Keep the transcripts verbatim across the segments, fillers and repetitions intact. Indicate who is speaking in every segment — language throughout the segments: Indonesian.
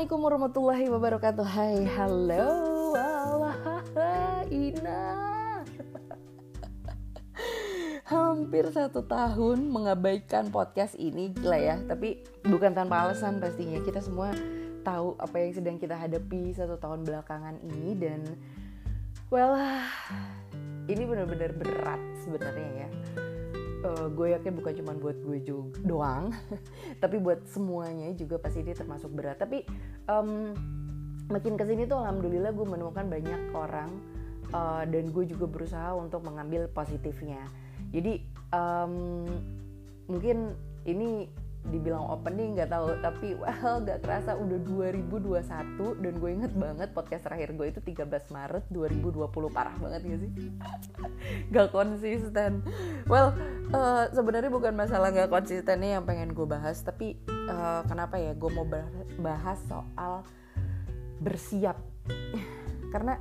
Speaker 1: Assalamualaikum warahmatullahi wabarakatuh. Hai, halo, Allah, Ina. Hampir satu tahun mengabaikan podcast ini, gila ya. Tapi bukan tanpa alasan pastinya. Kita semua tahu apa yang sedang kita hadapi satu tahun belakangan ini. Dan well, ini benar-benar berat sebenarnya ya. Uh, gue yakin bukan cuma buat gue juga doang, tapi buat semuanya juga pasti ini termasuk berat. Tapi um, makin kesini tuh alhamdulillah gue menemukan banyak orang uh, dan gue juga berusaha untuk mengambil positifnya. Jadi um, mungkin ini dibilang opening nggak tahu, tapi well gak kerasa udah dua ribu dua puluh satu dan gue inget banget podcast terakhir gue itu tiga belas Maret dua ribu dua puluh. Parah banget gak sih? Gak konsisten. Well uh, sebenarnya bukan masalah gak konsistennya yang pengen gue bahas, tapi uh, kenapa ya gue mau bahas soal bersiap. Karena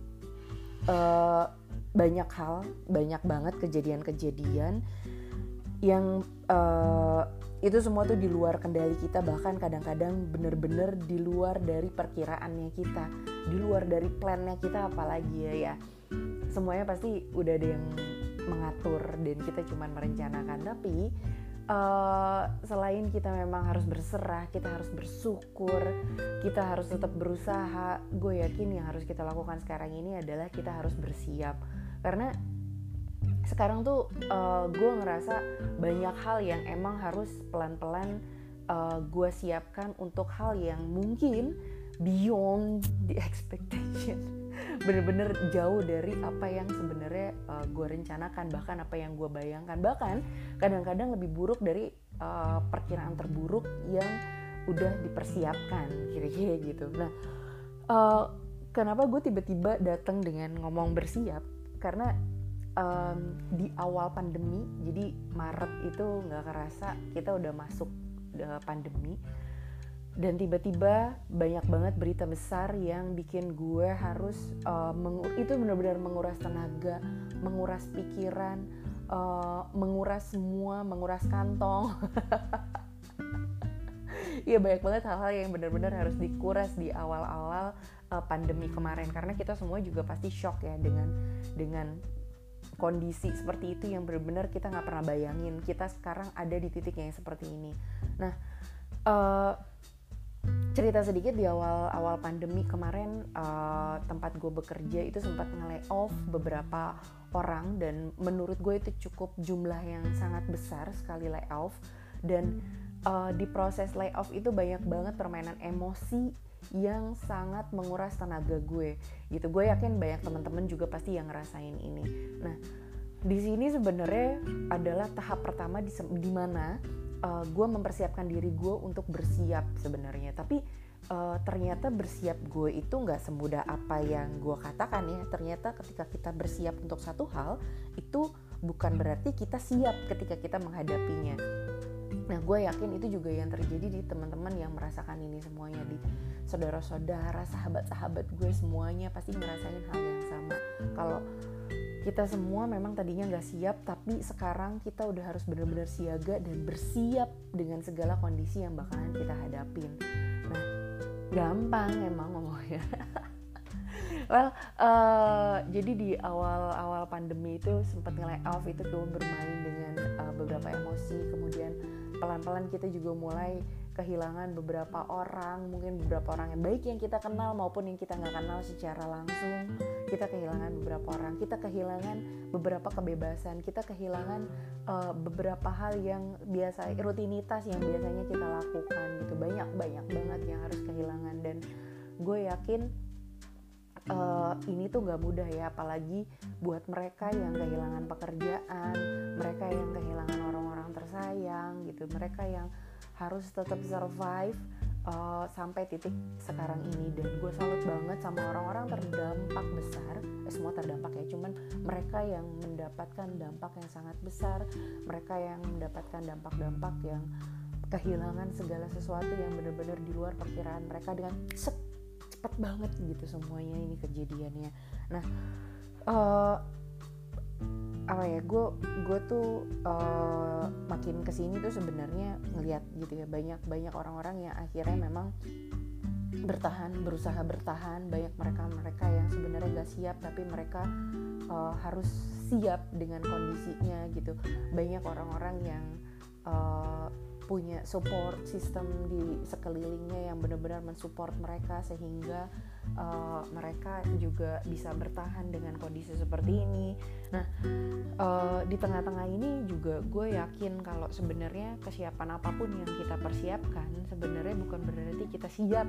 Speaker 1: uh, banyak hal, banyak banget kejadian-kejadian yang uh, itu semua tuh di luar kendali kita, bahkan kadang-kadang bener-bener di luar dari perkiraannya kita, di luar dari plannya kita, apalagi ya ya semuanya pasti udah ada yang mengatur dan kita cuma merencanakan. Tapi uh, selain kita memang harus berserah, kita harus bersyukur, kita harus tetap berusaha, gue yakin yang harus kita lakukan sekarang ini adalah kita harus bersiap. Karena sekarang tuh uh, gue ngerasa banyak hal yang emang harus pelan-pelan uh, gue siapkan untuk hal yang mungkin beyond the expectation, bener-bener jauh dari apa yang sebenarnya uh, gue rencanakan, bahkan apa yang gue bayangkan, bahkan kadang-kadang lebih buruk dari uh, perkiraan terburuk yang udah dipersiapkan, kira-kira gitu. Nah, uh, kenapa gue tiba-tiba datang dengan ngomong bersiap? Karena Um, di awal pandemi, jadi Maret itu nggak kerasa kita udah masuk uh, pandemi, dan tiba-tiba banyak banget berita besar yang bikin gue harus uh, mengu- itu benar-benar menguras tenaga, menguras pikiran, uh, menguras semua, menguras kantong. Iya, banyak banget hal-hal yang benar-benar harus dikuras di awal-awal uh, pandemi kemarin, karena kita semua juga pasti shock ya dengan dengan kondisi seperti itu yang benar-benar kita nggak pernah bayangin. Kita sekarang ada di titik yang seperti ini. Nah, uh, cerita sedikit, di awal-awal pandemi kemarin uh, tempat gue bekerja itu sempat nge-layoff beberapa orang, dan menurut gue itu cukup jumlah yang sangat besar sekali layoff. Dan uh, di proses layoff itu banyak banget permainan emosi yang sangat menguras tenaga gue gitu. Gue yakin banyak teman-teman juga pasti yang ngerasain ini. Nah, di sini sebenarnya adalah tahap pertama di, di mana uh, gue mempersiapkan diri gue untuk bersiap sebenarnya. Tapi uh, ternyata bersiap gue itu nggak semudah apa yang gue katakan ya. Ternyata ketika kita bersiap untuk satu hal itu bukan berarti kita siap ketika kita menghadapinya. Nah, gue yakin itu juga yang terjadi di teman-teman yang merasakan ini semuanya, di saudara-saudara, sahabat-sahabat gue semuanya pasti ngerasain hal yang sama. Kalau kita semua memang tadinya gak siap, tapi sekarang kita udah harus benar-benar siaga dan bersiap dengan segala kondisi yang bakalan kita hadapin. Nah, gampang emang ngomongnya. Well, uh, jadi di awal-awal pandemi itu sempat nge-layoff, itu gue bermain dengan uh, beberapa emosi. Kemudian pelan-pelan kita juga mulai kehilangan beberapa orang, mungkin beberapa orang yang baik yang kita kenal maupun yang kita nggak kenal secara langsung. Kita kehilangan beberapa orang, kita kehilangan beberapa kebebasan, kita kehilangan uh, beberapa hal yang biasa, rutinitas yang biasanya kita lakukan gitu. Banyak-banyak banget yang harus kehilangan, dan gue yakin Uh, ini tuh gak mudah ya, apalagi buat mereka yang kehilangan pekerjaan, mereka yang kehilangan orang-orang tersayang gitu, mereka yang harus tetap survive uh, sampai titik sekarang ini. Dan gue salut banget sama orang-orang terdampak besar, eh, semua terdampak ya, cuman mereka yang mendapatkan dampak yang sangat besar, mereka yang mendapatkan dampak-dampak yang kehilangan segala sesuatu yang benar-benar di luar perkiraan mereka dengan set cepet banget gitu semuanya ini kejadiannya. Nah, uh, apa ya, gue gue tuh uh, makin kesini tuh sebenarnya ngelihat gitu ya, banyak banyak orang-orang yang akhirnya memang bertahan, berusaha bertahan. Banyak mereka-mereka yang sebenarnya gak siap, tapi mereka uh, harus siap dengan kondisinya gitu. Banyak orang-orang yang uh, punya support system di sekelilingnya yang benar-benar mensupport mereka sehingga uh, mereka juga bisa bertahan dengan kondisi seperti ini. Nah, uh, di tengah-tengah ini juga gue yakin kalau sebenarnya kesiapan apapun yang kita persiapkan sebenarnya bukan berarti kita siap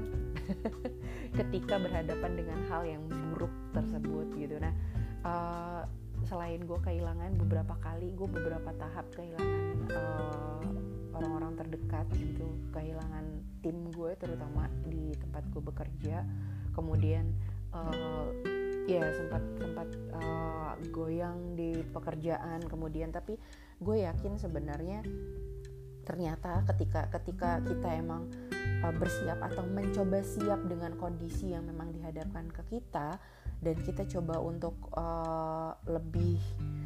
Speaker 1: ketika berhadapan dengan hal yang buruk tersebut gitu. Nah, uh, selain gue kehilangan beberapa kali, gue beberapa tahap kehilangan uh, orang-orang terdekat gitu, kehilangan tim gue terutama di tempat gue bekerja, kemudian uh, ya sempat sempat uh, goyang di pekerjaan kemudian, tapi gue yakin sebenarnya ternyata ketika ketika kita emang uh, bersiap atau mencoba siap dengan kondisi yang memang dihadapkan ke kita dan kita coba untuk uh, lebih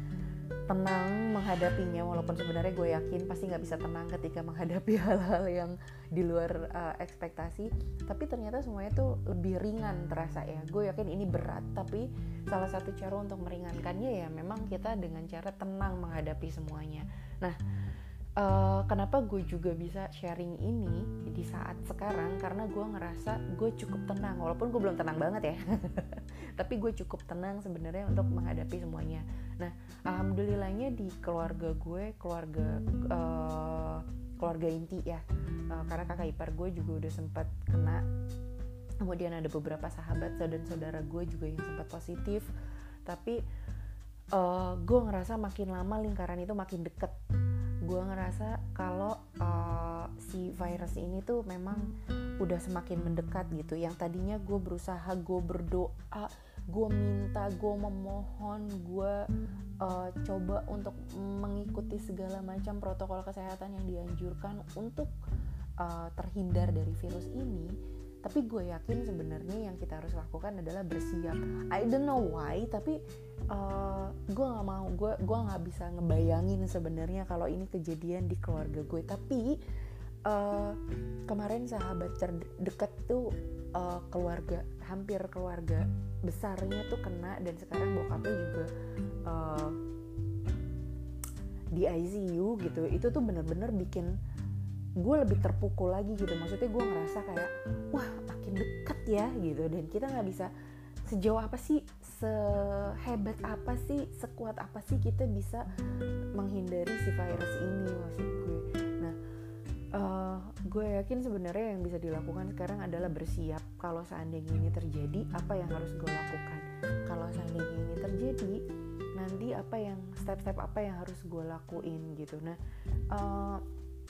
Speaker 1: tenang menghadapinya, walaupun sebenarnya gue yakin pasti nggak bisa tenang ketika menghadapi hal-hal yang di luar uh, ekspektasi, tapi ternyata semuanya tuh lebih ringan terasa ya. Gue yakin ini berat, tapi salah satu cara untuk meringankannya ya memang kita dengan cara tenang menghadapi semuanya. Nah, uh, kenapa gue juga bisa sharing ini di saat sekarang, karena gue ngerasa gue cukup tenang, walaupun gue belum tenang banget ya tapi gue cukup tenang sebenarnya untuk menghadapi semuanya. Nah, alhamdulillahnya di keluarga gue, keluarga uh, keluarga inti ya, uh, karena kakak ipar gue juga udah sempat kena, kemudian ada beberapa sahabat dan saudara gue juga yang sempat positif, tapi uh, gue ngerasa makin lama lingkaran itu makin deket. Gue ngerasa kalau uh, si virus ini tuh memang udah semakin mendekat gitu. Yang tadinya gue berusaha, gue berdoa, gue minta, gue memohon, gue uh, coba untuk mengikuti segala macam protokol kesehatan yang dianjurkan untuk uh, terhindar dari virus ini. Tapi gue yakin sebenarnya yang kita harus lakukan adalah bersiap. I don't know why, tapi uh, gue nggak mau, gue gue nggak bisa ngebayangin sebenarnya kalau ini kejadian di keluarga gue. Tapi uh, kemarin sahabat terdekat tuh uh, keluarga, hampir keluarga besarnya tuh kena, dan sekarang bokapnya juga uh, di I C U gitu. Itu tuh benar-benar bikin gue lebih terpukul lagi gitu. Maksudnya gue ngerasa kayak wah makin deket ya gitu, dan kita nggak bisa sejauh apa sih, sehebat apa sih, sekuat apa sih kita bisa menghindari si virus ini, maksud gue. Nah, uh, gue yakin sebenarnya yang bisa dilakukan sekarang adalah bersiap. Kalau seandainya ini terjadi, apa yang harus gue lakukan? Kalau seandainya ini terjadi, nanti apa yang step-step apa yang harus gue lakuin gitu. Nah, uh,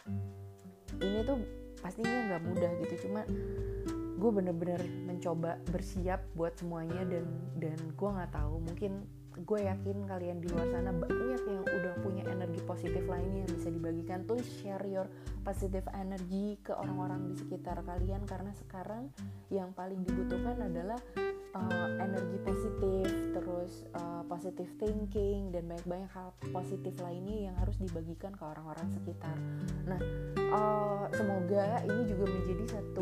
Speaker 1: ini tuh pastinya nggak mudah gitu, cuma gue bener-bener mencoba bersiap buat semuanya, dan dan gue nggak tahu, mungkin gue yakin kalian di luar sana banyak yang udah punya energi positif lainnya yang bisa dibagikan. Tuh share your positive energy ke orang-orang di sekitar kalian, karena sekarang yang paling dibutuhkan adalah uh, energi positif, terus uh, positive thinking, dan banyak-banyak hal positif lainnya yang harus dibagikan ke orang-orang sekitar. Nah, uh, semoga ini juga menjadi satu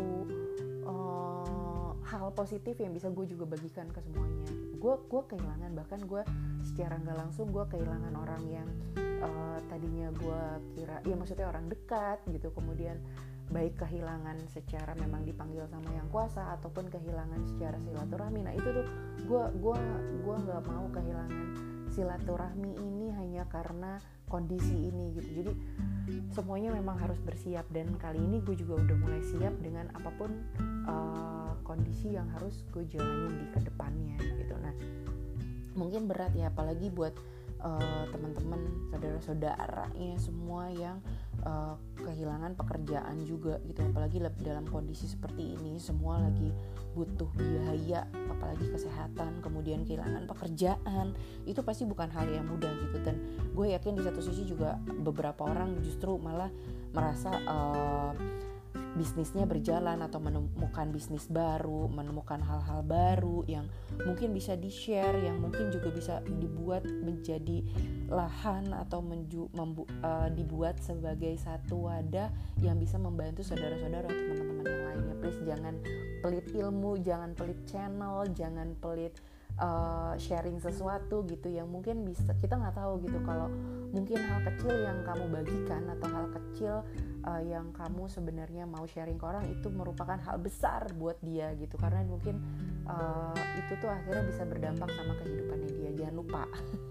Speaker 1: uh, hal positif yang bisa gue juga bagikan ke semuanya. Gue gue kehilangan, bahkan gue secara nggak langsung gue kehilangan orang yang uh, tadinya gue kira, ya maksudnya orang dekat gitu, kemudian baik kehilangan secara memang dipanggil sama yang kuasa ataupun kehilangan secara silaturahmi. Nah itu tuh gue gue gue nggak mau kehilangan silaturahmi ini hanya karena kondisi ini gitu. Jadi semuanya memang harus bersiap, dan kali ini gue juga udah mulai siap dengan apapun uh, kondisi yang harus gue jalanin di kedepannya gitu. Nah mungkin berat ya, apalagi buat uh, teman-teman, saudara-saudaranya semua yang uh, kehilangan pekerjaan juga gitu. Apalagi dalam kondisi seperti ini, semua lagi butuh biaya, apalagi kesehatan, kemudian kehilangan pekerjaan, itu pasti bukan hal yang mudah gitu. Dan gue yakin di satu sisi juga beberapa orang justru malah merasa uh, bisnisnya berjalan atau menemukan bisnis baru, menemukan hal-hal baru yang mungkin bisa di-share, yang mungkin juga bisa dibuat menjadi lahan atau menju, membu, uh, dibuat sebagai satu wadah yang bisa membantu saudara-saudara atau teman-teman yang lainnya. please jangan pelit ilmu, jangan pelit channel, jangan pelit uh, sharing sesuatu gitu yang mungkin bisa kita nggak tahu gitu, kalau mungkin hal kecil yang kamu bagikan atau hal kecil uh, yang kamu sebenarnya mau sharing ke orang itu merupakan hal besar buat dia gitu, karena mungkin uh, itu tuh akhirnya bisa berdampak sama kehidupannya dia. Jangan lupa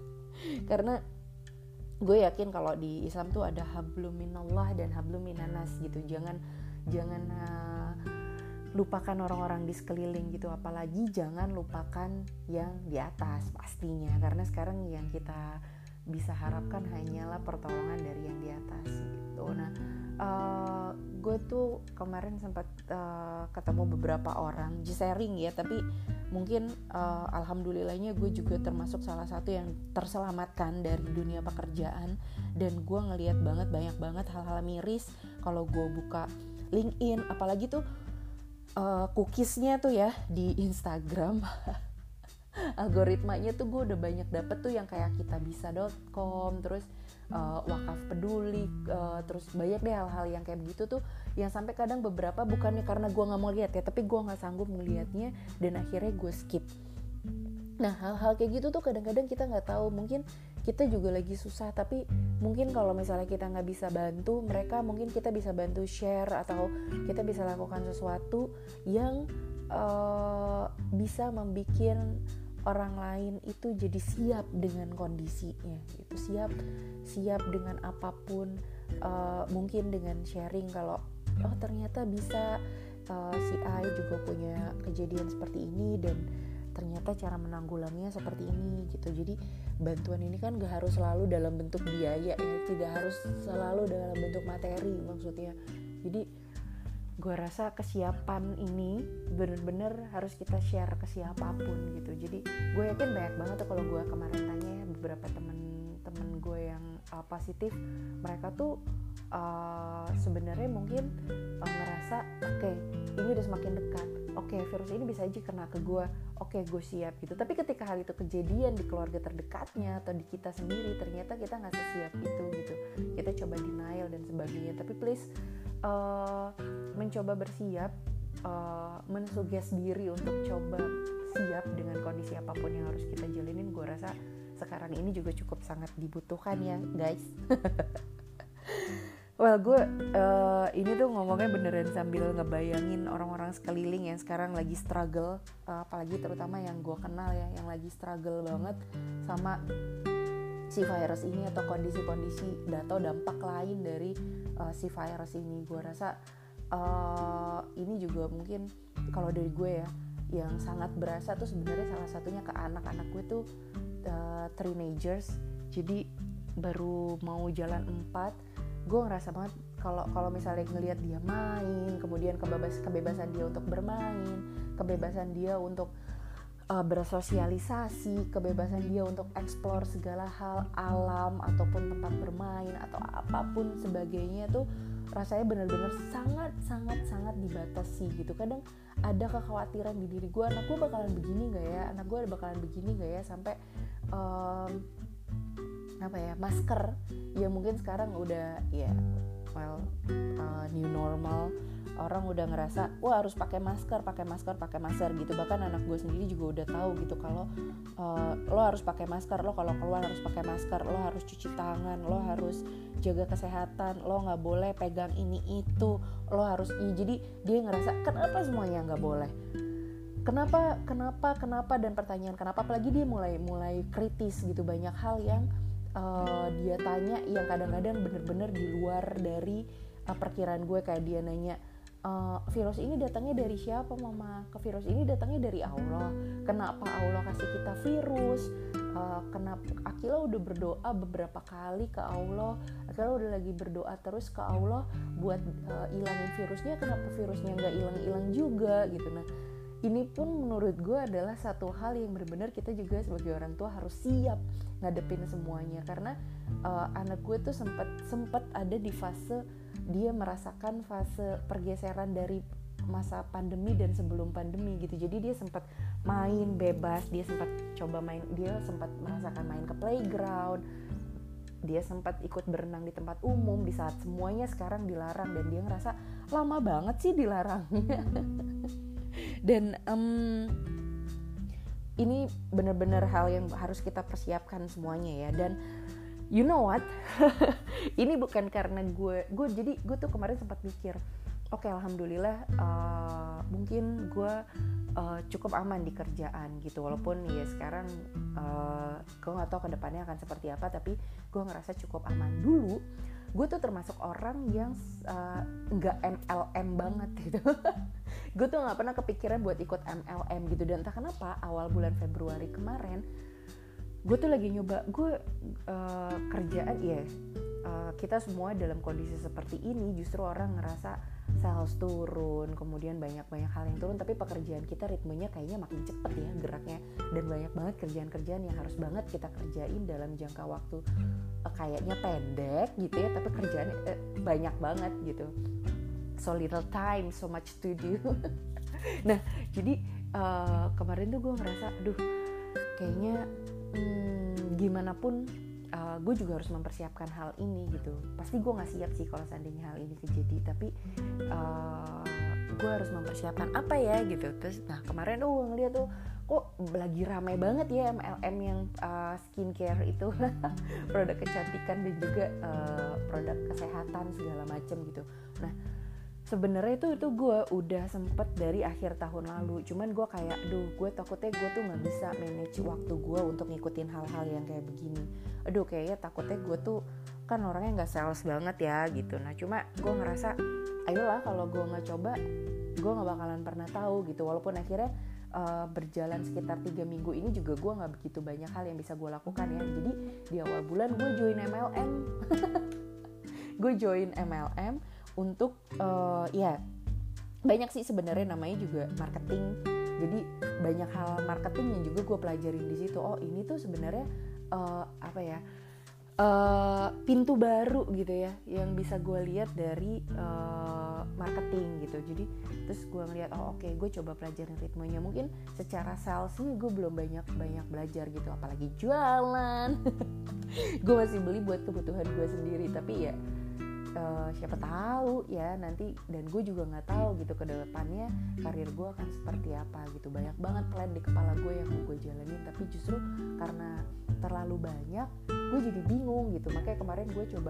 Speaker 1: karena gue yakin kalau di Islam tuh ada hablum minallah dan hablum minanas gitu. Jangan jangan uh, lupakan orang-orang di sekeliling gitu, apalagi jangan lupakan yang di atas pastinya, karena sekarang yang kita bisa harapkan hanyalah pertolongan dari yang di atas gitu. Nah, uh, gue tuh kemarin sempat uh, ketemu beberapa orang, just sharing ya, tapi mungkin uh, alhamdulillahnya gue juga termasuk salah satu yang terselamatkan dari dunia pekerjaan, dan gue ngelihat banget banyak banget hal-hal miris kalau gue buka LinkedIn, apalagi tuh uh, cookiesnya tuh ya di Instagram algoritmanya tuh gue udah banyak dapet tuh yang kayak kitabisa dot com, terus uh, wakaf peduli, uh, terus banyak deh hal-hal yang kayak begitu tuh, yang sampai kadang beberapa bukannya karena gue nggak mau lihat ya, tapi gue nggak sanggup ngelihatnya dan akhirnya gue skip. Nah, hal-hal kayak gitu tuh kadang-kadang kita nggak tahu, mungkin kita juga lagi susah, tapi mungkin kalau misalnya kita nggak bisa bantu mereka, mungkin kita bisa bantu share atau kita bisa lakukan sesuatu yang uh, bisa membuat orang lain itu jadi siap dengan kondisinya gitu, siap siap dengan apapun, uh, mungkin dengan sharing kalau oh ternyata bisa uh, si A juga punya kejadian seperti ini dan ternyata cara menanggulanginya seperti ini gitu. Jadi bantuan ini kan gak harus selalu dalam bentuk biaya ya, tidak harus selalu dalam bentuk materi maksudnya. Jadi gue rasa kesiapan ini bener-bener harus kita share ke siapapun gitu. Jadi gue yakin banyak banget tuh kalau gue kemarin tanya ya beberapa temen-temen gue yang uh, positif, mereka tuh uh, sebenarnya mungkin uh, ngerasa oke okay, ini udah semakin dekat, oke okay, virus ini bisa aja kena ke gue, oke okay, gue siap gitu. Tapi ketika hal itu kejadian di keluarga terdekatnya atau di kita sendiri, ternyata kita nggak sesiap itu gitu. Kita coba denial dan sebagainya. Tapi please uh, mencoba bersiap, uh, mensuges diri untuk coba siap dengan kondisi apapun yang harus kita jalanin. Gue rasa sekarang ini juga cukup sangat dibutuhkan ya guys. Well, gue uh, ini tuh ngomongnya beneran sambil ngebayangin orang-orang sekeliling yang sekarang lagi struggle, uh, apalagi terutama yang gue kenal ya, yang lagi struggle banget sama si virus ini atau kondisi-kondisi atau dampak lain dari uh, si virus ini. Gue rasa uh, ini juga mungkin kalau dari gue ya, yang sangat berasa tuh sebenarnya salah satunya ke anak-anak gue tuh uh, teenagers, jadi baru mau jalan empat. Gue ngerasa banget kalau kalau misalnya ngelihat dia main, kemudian kebebas kebebasan dia untuk bermain, kebebasan dia untuk uh, bersosialisasi, kebebasan dia untuk eksplor segala hal alam ataupun tempat bermain atau apapun sebagainya tuh rasanya benar-benar sangat sangat sangat dibatasi gitu. Kadang ada kekhawatiran di diri gue, anak gue bakalan begini nggak ya, anak gue bakalan begini nggak ya, sampai um, apa ya, masker yang mungkin sekarang udah ya well uh, new normal, orang udah ngerasa wah harus pakai masker pakai masker pakai masker gitu. Bahkan anak gue sendiri juga udah tahu gitu kalau uh, lo harus pakai masker, lo kalau keluar harus pakai masker, lo harus cuci tangan, lo harus jaga kesehatan, lo nggak boleh pegang ini itu, lo harus i. Jadi dia ngerasa kenapa semuanya nggak boleh, kenapa kenapa kenapa dan pertanyaan kenapa, apalagi dia mulai mulai kritis gitu. Banyak hal yang Uh, dia tanya yang kadang-kadang bener-bener di luar dari uh, perkiraan gue. Kayak dia nanya, uh, virus ini datangnya dari siapa mama? Ke virus ini datangnya dari Allah. Kenapa Allah kasih kita virus? Uh, kenapa Akila udah berdoa beberapa kali ke Allah, Akila udah lagi berdoa terus ke Allah buat uh, ilangin virusnya, kenapa virusnya nggak hilang-hilang juga gitu. Nah, ini pun menurut gue adalah satu hal yang benar-benar kita juga sebagai orang tua harus siap ngadepin semuanya. Karena uh, anak gue tuh sempat sempat ada di fase dia merasakan fase pergeseran dari masa pandemi dan sebelum pandemi gitu. Jadi dia sempat main bebas, dia sempat coba main, dia sempat merasakan main ke playground, dia sempat ikut berenang di tempat umum di saat semuanya sekarang dilarang, dan dia ngerasa lama banget sih dilarangnya. Dan um, ini benar-benar hal yang harus kita persiapkan semuanya ya. Dan you know what, ini bukan karena gue gue jadi gue tuh kemarin sempat mikir, oke okay, alhamdulillah uh, mungkin gue uh, cukup aman di kerjaan gitu, walaupun ya sekarang uh, gue nggak tahu kedepannya akan seperti apa, tapi gue ngerasa cukup aman. Dulu gue tuh termasuk orang yang uh, nggak M L M banget gitu. Gue tuh nggak pernah kepikiran buat ikut M L M gitu, dan entah kenapa awal bulan Februari kemarin gue tuh lagi nyoba, gue uh, kerjaan ya uh, kita semua dalam kondisi seperti ini justru orang ngerasa sales turun, kemudian banyak-banyak hal yang turun, tapi pekerjaan kita ritmenya kayaknya makin cepet ya geraknya, dan banyak banget kerjaan-kerjaan yang harus banget kita kerjain dalam jangka waktu uh, kayaknya pendek gitu ya, tapi kerjaan uh, banyak banget gitu. So little time, so much to do. Nah jadi uh, kemarin tuh gue ngerasa aduh kayaknya hmm, gimana pun uh, gue juga harus mempersiapkan hal ini gitu. Pasti gue gak siap sih kalau seandainya hal ini terjadi, tapi uh, gue harus mempersiapkan apa ya gitu. Terus nah kemarin tuh gue ngeliat tuh kok lagi ramai banget ya M L M yang uh, skincare itu produk kecantikan dan juga uh, produk kesehatan segala macam gitu. Nah sebenarnya itu itu gue udah sempet dari akhir tahun lalu, cuman gue kayak aduh gue takutnya gue tuh nggak bisa manage waktu gue untuk ngikutin hal-hal yang kayak begini. Aduh kayaknya takutnya gue tuh kan orangnya nggak sales banget ya gitu. Nah cuma gue ngerasa ayolah kalau gue nggak coba gue nggak bakalan pernah tahu gitu. Walaupun akhirnya uh, berjalan sekitar tiga minggu ini juga gue nggak begitu banyak hal yang bisa gue lakukan ya. Jadi di awal bulan gue join M L M, gue join M L M untuk uh, ya banyak sih sebenarnya, namanya juga marketing. Jadi banyak hal marketing yang juga gue pelajarin di situ. Oh ini tuh sebenarnya uh, apa ya uh, pintu baru gitu ya yang bisa gue lihat dari uh, marketing gitu. Jadi terus gue ngeliat oh oke okay, gue coba pelajarin ritmenya. Mungkin secara salesnya gue belum banyak banyak belajar gitu, apalagi jualan. Gue masih beli buat kebutuhan gue sendiri, tapi ya Uh, siapa tahu ya nanti, dan gue juga nggak tahu gitu ke depannya karir gue akan seperti apa gitu. Banyak banget plan di kepala gue yang mau gue jalanin, tapi justru karena terlalu banyak gue jadi bingung gitu. Makanya kemarin gue coba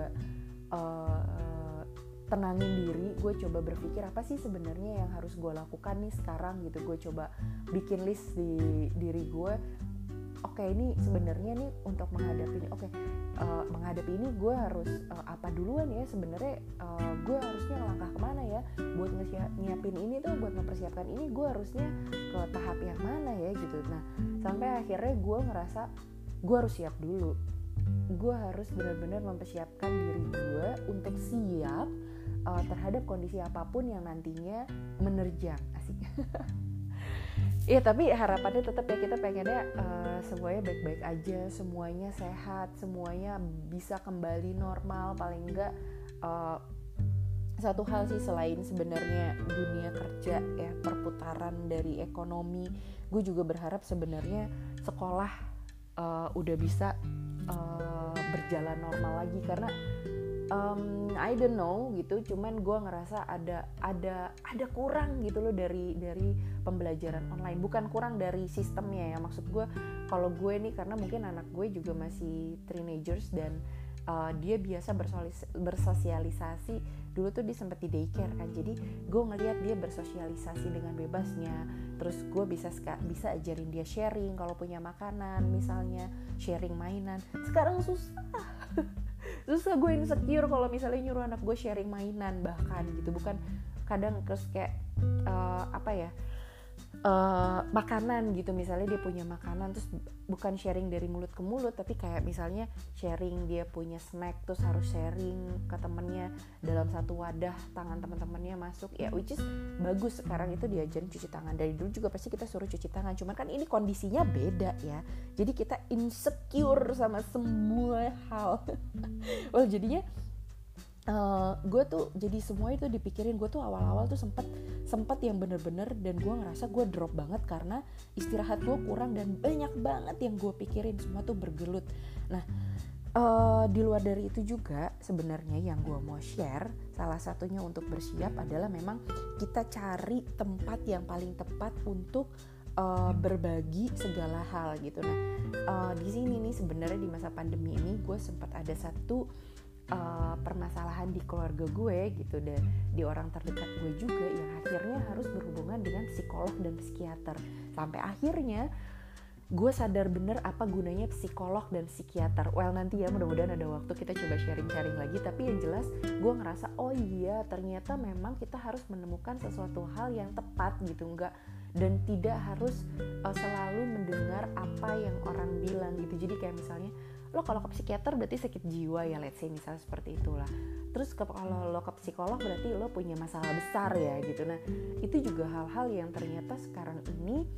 Speaker 1: uh, tenangin diri, gue coba berpikir apa sih sebenarnya yang harus gue lakukan nih sekarang gitu. Gue coba bikin list di diri gue. Oke okay, ini sebenarnya nih untuk menghadapi ini, oke okay, uh, menghadapi ini gue harus uh, apa duluan ya sebenarnya, uh, gue harusnya langkah kemana ya buat nyiapin ini tuh, buat mempersiapkan ini gue harusnya ke tahap yang mana ya gitu. Nah sampai akhirnya gue ngerasa gue harus siap dulu, gue harus benar-benar mempersiapkan diri gue untuk siap uh, terhadap kondisi apapun yang nantinya menerjang. Asik. Iya tapi harapannya tetap ya kita pengennya uh, semuanya baik-baik aja, semuanya sehat, semuanya bisa kembali normal. Paling enggak uh, satu hal sih selain sebenarnya dunia kerja ya, perputaran dari ekonomi, gue juga berharap sebenarnya sekolah uh, udah bisa uh, berjalan normal lagi. Karena Um, I don't know gitu, cuman gue ngerasa ada ada ada kurang gitu loh dari dari pembelajaran online. Bukan kurang dari sistemnya ya, maksud gue kalau gue nih karena mungkin anak gue juga masih teenagers dan uh, dia biasa bersosialisasi. Dulu tuh dia sempet di daycare kan, jadi gue ngelihat dia bersosialisasi dengan bebasnya. Terus gue bisa bisa ajarin dia sharing kalau punya makanan misalnya, sharing mainan. Sekarang susah. Susah, gue insecure kalau misalnya nyuruh anak gue sharing mainan bahkan gitu. Bukan kadang terus kayak uh, apa ya uh, makanan gitu, misalnya dia punya makanan terus bukan sharing dari mulut ke mulut, tapi kayak misalnya sharing dia punya snack terus harus sharing ke temennya dalam satu wadah, tangan teman-temannya masuk ya, which is bagus. Sekarang itu diajarin cuci tangan, dari dulu juga pasti kita suruh cuci tangan, cuman kan ini kondisinya beda ya, jadi kita insecure sama semua hal. Well jadinya Uh, gue tuh jadi semua itu dipikirin. Gue tuh awal-awal tuh sempet sempet yang bener-bener, dan gue ngerasa gue drop banget karena istirahat gue kurang dan banyak banget yang gue pikirin, semua tuh bergelut. Nah Uh, di luar dari itu juga sebenarnya yang gue mau share, salah satunya untuk bersiap adalah memang kita cari tempat yang paling tepat untuk uh, berbagi segala hal gitu. Nah uh, di sini nih sebenarnya di masa pandemi ini gue sempat ada satu uh, permasalahan di keluarga gue gitu, dan di orang terdekat gue juga yang akhirnya harus berhubungan dengan psikolog dan psikiater. Sampai akhirnya gue sadar bener apa gunanya psikolog dan psikiater. Well nanti ya mudah-mudahan ada waktu kita coba sharing-sharing lagi. Tapi yang jelas gue ngerasa oh iya ternyata memang kita harus menemukan sesuatu hal yang tepat gitu, enggak, dan tidak harus uh, selalu mendengar apa yang orang bilang gitu. Jadi kayak misalnya lo kalau ke psikiater berarti sakit jiwa ya, let's say misalnya seperti itulah. Terus ke, kalau lo ke psikolog berarti lo punya masalah besar ya gitu. Nah itu juga hal-hal yang ternyata sekarang ini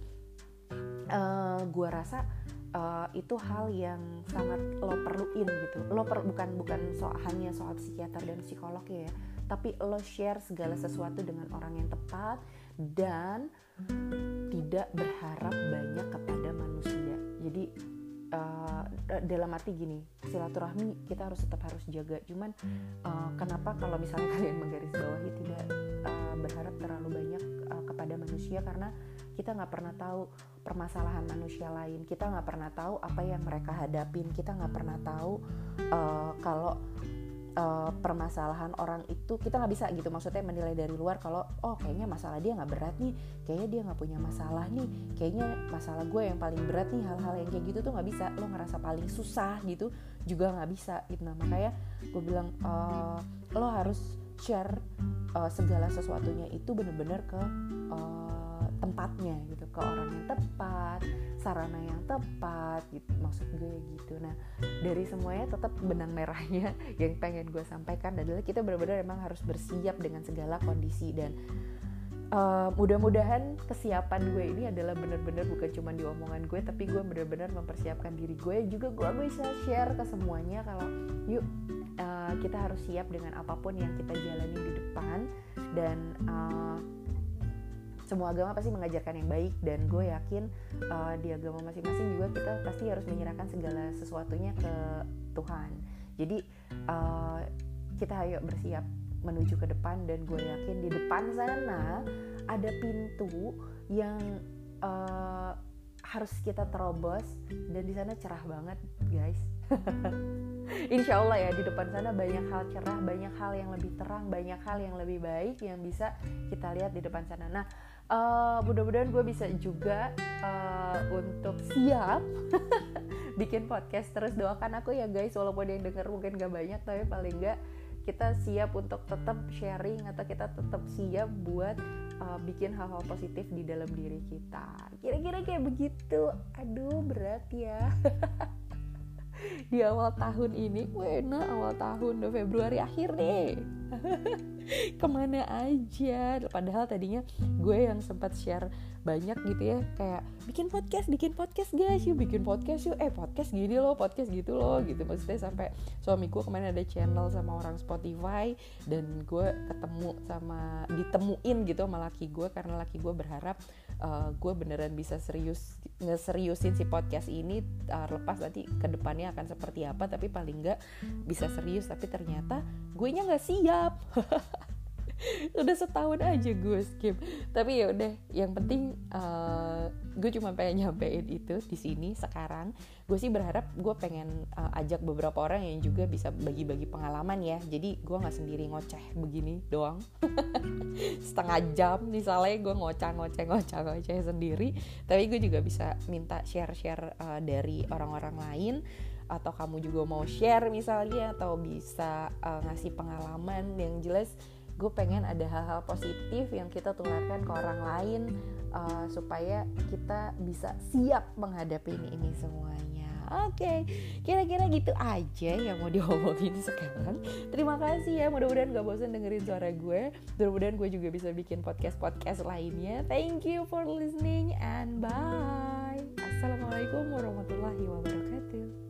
Speaker 1: Uh, gue rasa uh, itu hal yang sangat lo perluin gitu. Lo per, bukan bukan so, hanya soal psikiater dan psikolog ya, tapi lo share segala sesuatu dengan orang yang tepat dan tidak berharap banyak kepada manusia. Jadi uh, dalam arti gini, silaturahmi kita harus tetap harus jaga. Cuman uh, kenapa kalau misalnya kalian menggarisbawahi tidak uh, berharap terlalu banyak uh, kepada manusia, karena kita nggak pernah tahu permasalahan manusia lain, kita nggak pernah tahu apa yang mereka hadapin, kita nggak pernah tahu uh, kalau uh, permasalahan orang itu, kita nggak bisa gitu maksudnya menilai dari luar kalau oh kayaknya masalah dia nggak berat nih, kayaknya dia nggak punya masalah nih, kayaknya masalah gue yang paling berat nih. Hal-hal yang kayak gitu tuh nggak bisa. Lo ngerasa paling susah gitu juga nggak bisa gitu. Nah makanya gue bilang uh, lo harus share uh, segala sesuatunya itu benar-benar ke uh, tempatnya gitu, ke orang yang tepat, sarana yang tepat gitu, maksud gue gitu. Nah dari semuanya tetap benang merahnya yang pengen gue sampaikan adalah kita benar-benar emang harus bersiap dengan segala kondisi. Dan uh, mudah-mudahan kesiapan gue ini adalah benar-benar bukan cuma di omongan gue, tapi gue benar-benar mempersiapkan diri gue. Juga gue bisa share ke semuanya kalau yuk uh, kita harus siap dengan apapun yang kita jalani di depan. Dan uh, semua agama pasti mengajarkan yang baik, dan gue yakin uh, di agama masing-masing juga kita pasti harus menyerahkan segala sesuatunya ke Tuhan. Jadi uh, kita ayo bersiap menuju ke depan, dan gue yakin di depan sana ada pintu yang uh, harus kita terobos, dan di sana cerah banget guys. Insya Allah ya, di depan sana banyak hal cerah, banyak hal yang lebih terang, banyak hal yang lebih baik yang bisa kita lihat di depan sana. Nah uh, mudah-mudahan gue bisa juga uh, untuk siap bikin podcast. Terus doakan aku ya guys, walaupun yang denger mungkin gak banyak, tapi paling gak kita siap untuk tetap sharing, atau kita tetap siap buat uh, bikin hal-hal positif di dalam diri kita. Kira-kira kayak begitu. Aduh berat ya. Di awal tahun ini, wena awal tahun, udah Februari akhir deh. Kemana aja? Padahal tadinya gue yang sempat share banyak gitu ya, kayak bikin podcast, bikin podcast guys, yuk bikin podcast yuk, eh podcast gini loh, podcast gitu loh, gitu. Maksudnya sampai suami gue kemarin ada channel sama orang Spotify, dan gue ketemu sama, ditemuin gitu sama laki gue, karena laki gue berharap uh, gue beneran bisa serius, ngeseriusin si podcast ini, uh, lepas nanti kedepannya akan seperti apa, tapi paling nggak bisa serius. Tapi ternyata gue nya nggak siap. Udah setahun aja gue skip. Tapi ya udah, yang penting uh, gue cuma pengen nyampein itu di sini sekarang. Gue sih berharap gue pengen uh, ajak beberapa orang yang juga bisa bagi-bagi pengalaman ya. Jadi gue nggak sendiri ngoceh begini doang. Setengah jam misalnya gue ngoceh-ngoceh ngoceh-ngoceh sendiri. Tapi gue juga bisa minta share-share uh, dari orang-orang lain, atau kamu juga mau share misalnya, atau bisa uh, ngasih pengalaman. Yang jelas gue pengen ada hal-hal positif yang kita tularkan ke orang lain, uh, supaya kita bisa siap menghadapi ini, ini semuanya. Oke, okay. Kira-kira gitu aja yang mau diomongin sekarang. Terima kasih ya, mudah-mudahan gak bosan dengerin suara gue. Mudah-mudahan gue juga bisa bikin podcast-podcast lainnya. Thank you for listening and bye. Assalamualaikum warahmatullahi wabarakatuh.